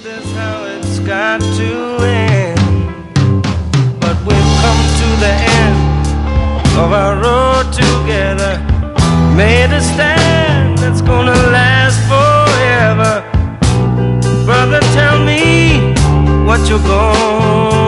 this how it's got to end? But we've come to the end of our road together, made a stand that's gonna last forever. Brother, tell me what you're gonna